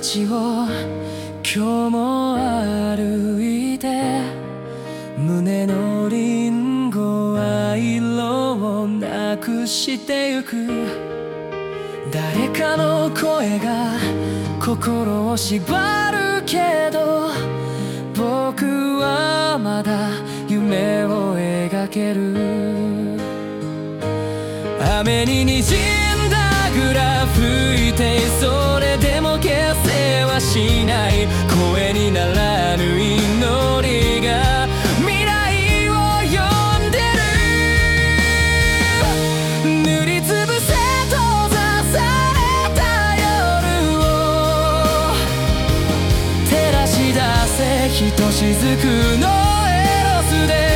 街を今日も歩いて、胸のリンゴは色をなくしてゆく。誰かの声が心を縛るけど、僕はまだ夢を描ける。雨に滲んだグラフ吹いて、それでも結成はしない。声にならぬ祈りが未来を呼んでる。塗りつぶせ閉ざされた夜を照らし出せ、ひとしずくのエロスで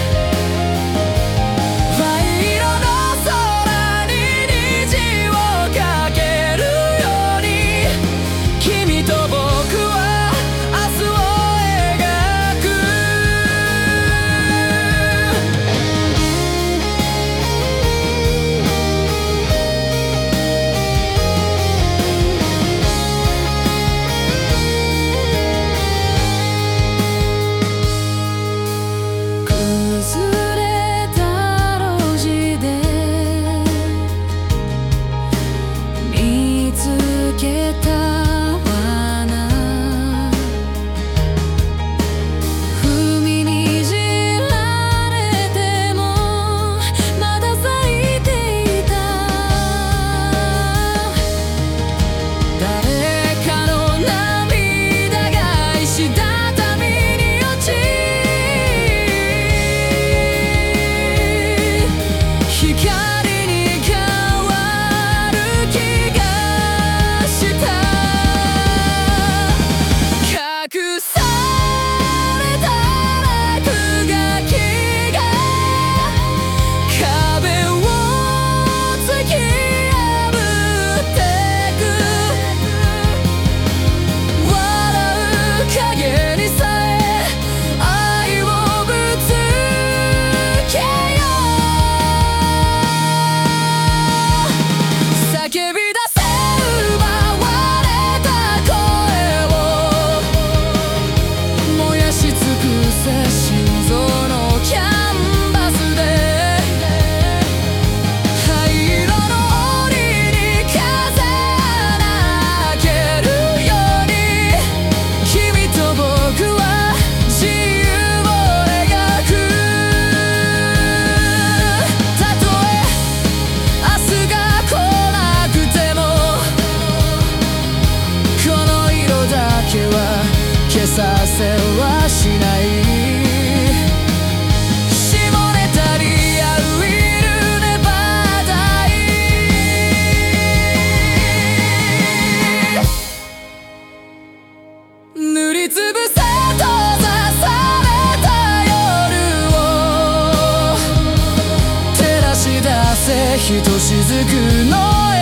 消させはしない。下ネタリアルウィルネバーダイ。塗りつぶせ閉ざされた夜を照らし出せ、ひとしずくの